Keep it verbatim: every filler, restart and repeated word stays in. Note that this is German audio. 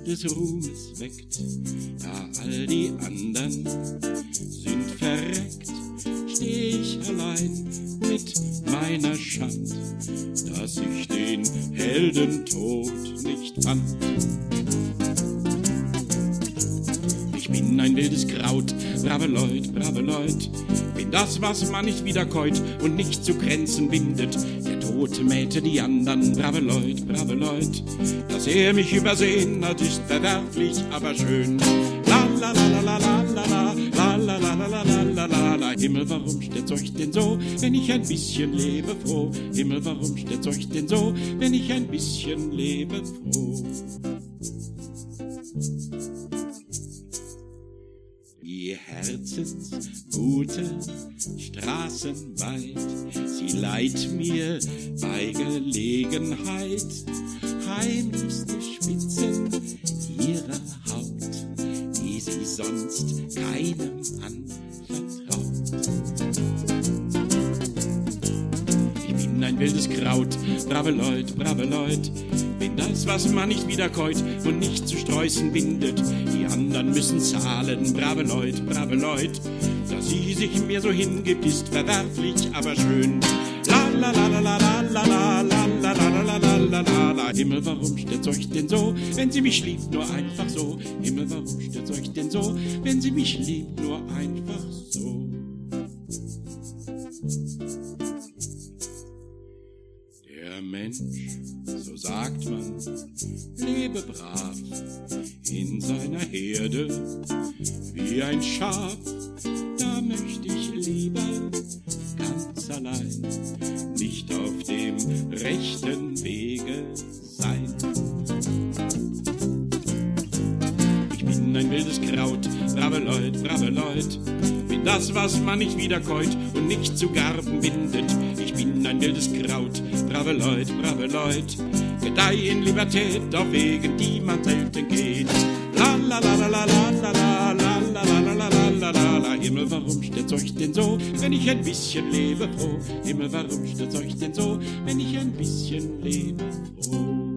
des Ruhmes weckt, da all die andern sind verreckt, steh ich allein mit meiner Schand, dass ich den Heldentod nicht fand. Ich bin ein wildes Kraut, brave Leut, brave Leut, bin das, was man nicht wiederkäut und nicht zu Grenzen bindet. Der Tod mähte die andern, brave Leut, brave Leut, dass er mich übersehen hat, ist verwerflich, aber schön. La la la la la la la la la la la la la la la la. Himmel, warum steht's euch denn so, wenn ich ein bisschen lebe froh? Himmel, warum steht's euch denn so, wenn ich ein bisschen lebe froh? Die herzensgute Straßenweit, sie leiht mir bei Gelegenheit heimlichste Spitzen ihrer Haut, die sie sonst keinem anvertraut. Ich bin ein wildes Kraut, brave Leut, brave Leut, bin das, was man nicht wiederkäut und nicht zu Sträußen bindet. Die anderen müssen zahlen, brave Leut, brave Leut, dass sie sich mir so hingibt, ist verwerflich, aber schön. La la la la la la la la la la la la la la la la. Himmel, warum steht's euch denn so, wenn sie mich liebt, nur einfach so? Himmel, warum steht's euch denn so, wenn sie mich liebt, nur einfach so? Der Mensch, so sagt man, lebe brav in seiner Herde wie ein Schaf. Da möchte ich lieber ganz allein nicht auf dem rechten Wege sein. Ich bin ein wildes Kraut, brave Leut, brave Leut, bin das, was man nicht wiederkäut und nicht zu Garben bindet. Ich bin ein wildes Kraut, brave Leut, brave Leut, gedeih in Libertät auf Wegen, die man selten geht. La la la la la la la la la la la la la la la. Himmel, warum steht's euch denn so, wenn ich ein bisschen lebe froh? Himmel, warum steht's euch denn so, wenn ich ein bisschen lebe froh?